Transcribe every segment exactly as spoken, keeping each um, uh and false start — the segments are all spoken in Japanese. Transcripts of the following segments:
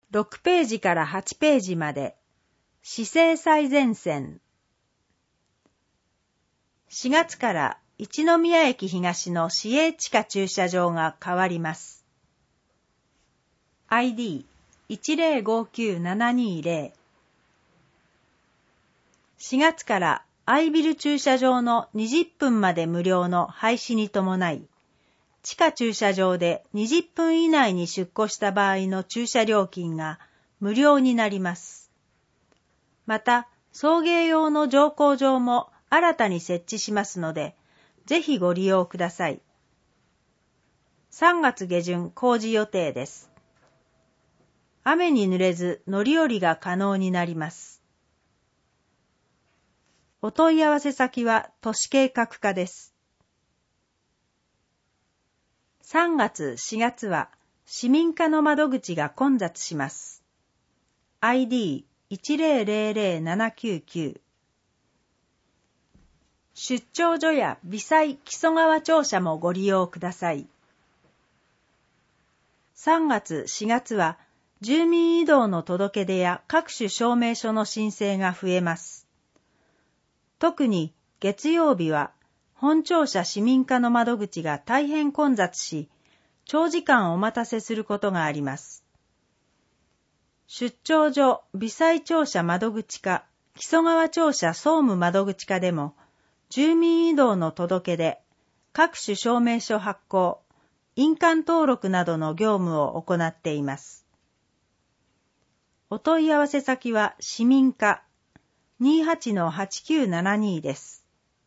ろくページからはちページまで、市政最前線。しがつから一宮駅東の市営地下駐車場が変わります。アイディーいちゼロごきゅうななにゼロ。しがつからアイビル駐車場のにじゅっぷんまで無料の廃止に伴い、地下駐車場でにじゅっぷん以内に出庫した場合の駐車料金が無料になります。また、送迎用の乗降場も新たに設置しますので、ぜひご利用ください。さんがつ下旬工事予定です。雨に濡れず乗り降りが可能になります。お問い合わせ先は都市計画課です。さんがつ、しがつは市民課の窓口が混雑します。アイディーいちゼロゼロゼロななきゅうきゅう。出張所や微細木曽川庁舎もご利用ください。さんがつ、しがつは住民移動の届け出や各種証明書の申請が増えます。特に月曜日は本庁舎市民課の窓口が大変混雑し、長時間お待たせすることがあります。出張所、微細庁舎窓口課、木曽川庁舎総務窓口課でも、住民移動の届け出、各種証明書発行、印鑑登録などの業務を行っています。お問い合わせ先は市民課 にじゅうはちのはちきゅうななに です。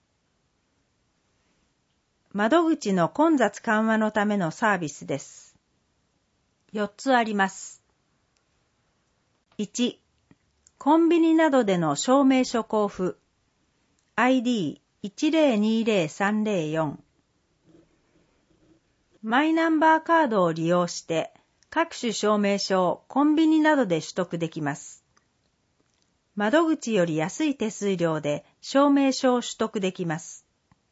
窓口の混雑緩和のためのサービスです。よっつあります。いち、コンビニなどでの証明書交付 アイディーいちゼロにゼロさんゼロよん。マイナンバーカードを利用して各種証明書をコンビニなどで取得できます。窓口より安い手数料で証明書を取得できます。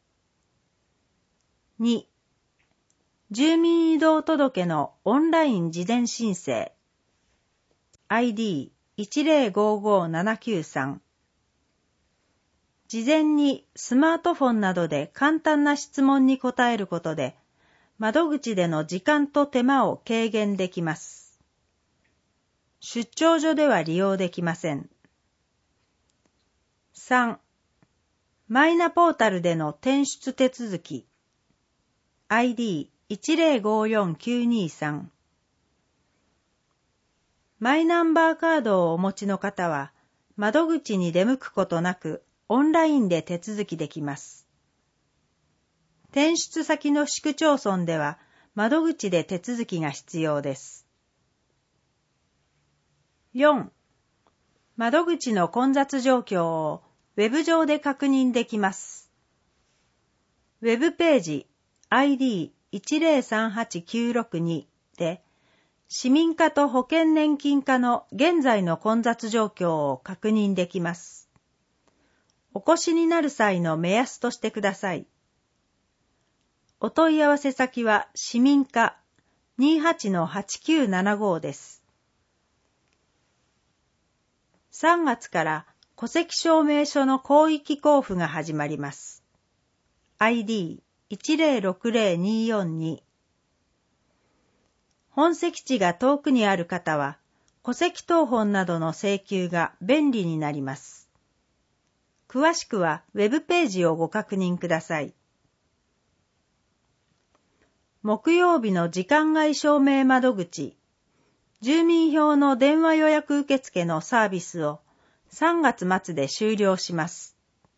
に、住民移動届のオンライン事前申請 アイディーいちゼロごごななきゅうさん。事前にスマートフォンなどで簡単な質問に答えることで、窓口での時間と手間を軽減できます。出張所では利用できません。さん、マイナポータルでの転出手続き アイディーいちゼロごよんきゅうにさん。マイナンバーカードをお持ちの方は、窓口に出向くことなく、オンラインで手続きできます。転出先の市区町村では、窓口で手続きが必要です。よん、窓口の混雑状況をウェブ上で確認できます。ウェブページ アイディーいちゼロさんはちきゅうろくに で、市民課と保険年金課の現在の混雑状況を確認できます。お越しになる際の目安としてください。お問い合わせ先は市民課 にじゅうはちのはちきゅうななご です。さんがつから戸籍証明書の広域交付が始まります。アイディーいちゼロろくゼロによんに。本籍地が遠くにある方は、戸籍謄本などの請求が便利になります。詳しくはウェブページをご確認ください。木曜日の時間外証明窓口、住民票の電話予約受付のサービスをさんがつ末で終了します。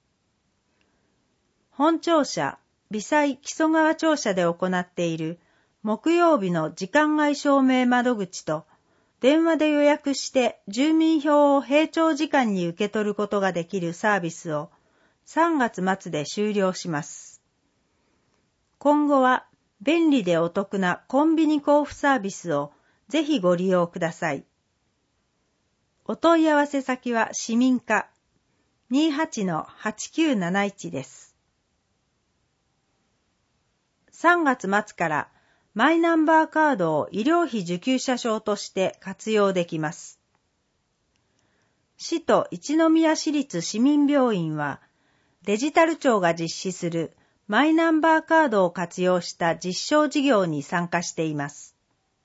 本庁舎、微細木曽川庁舎で行っている木曜日の時間外証明窓口と電話で予約して住民票を平常時間に受け取ることができるサービスをさんがつ末で終了します。今後は便利でお得なコンビニ交付サービスをぜひご利用ください。お問い合わせ先は市民課 にじゅうはちのはちきゅうなないち です。さんがつ末からマイナンバーカードを医療費受給者証として活用できます。市と一宮市立市民病院は、デジタル庁が実施するマイナンバーカードを活用した実証事業に参加しています。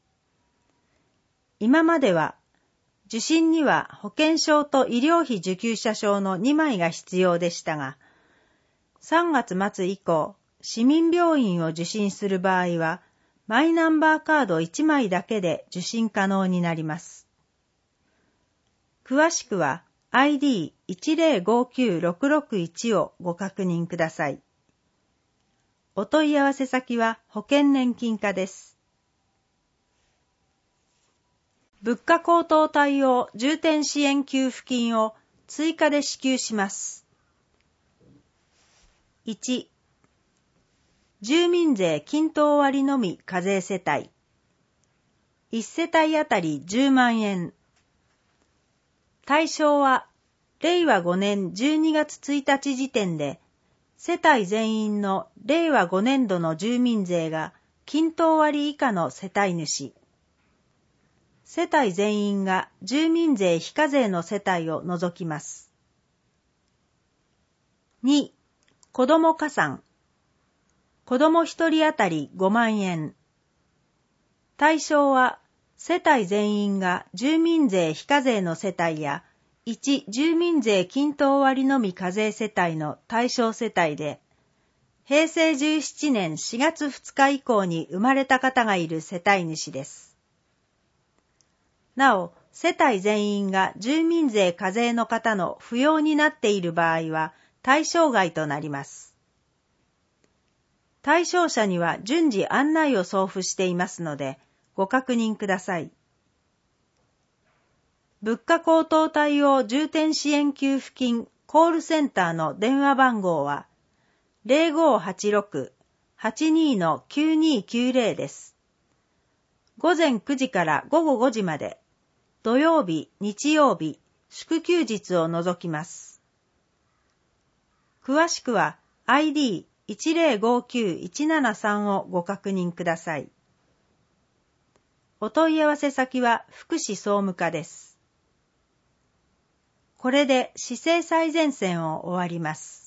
今までは、受診には保険証と医療費受給者証のにまいが必要でしたが、さんがつ末以降、市民病院を受診する場合は、マイナンバーカードいちまいだけで受診可能になります。詳しくは アイディーいちゼロごきゅうろくろくいち をご確認ください。お問い合わせ先は保険年金課です。物価高騰対応重点支援給付金を追加で支給します。いち、住民税均等割のみ課税世帯。いち世帯あたりじゅうまんえん。対象は、れいわごねんじゅうにがつついたち時点で、世帯全員のれいわごねんどの住民税が均等割以下の世帯主。世帯全員が住民税非課税の世帯を除きます。に、子ども加算。子どもひとりあたりごまんえん。対象は、世帯全員が住民税非課税の世帯や、いち住民税均等割のみ課税世帯の対象世帯で、へいせいじゅうななねんしがつふつか以降に生まれた方がいる世帯主です。なお、世帯全員が住民税課税の方の扶養になっている場合は対象外となります。対象者には順次案内を送付していますので、ご確認ください。物価高騰対応重点支援給付金コールセンターの電話番号は ゼロごーはちろく はちにー きゅうにーきゅうゼロ です。午前くじから午後ごじまで、土曜日、日曜日、祝休日を除きます。詳しくは アイディーいちゼロごきゅういちななさん をご確認ください。お問い合わせ先は福祉総務課です。これで市政最前線を終わります。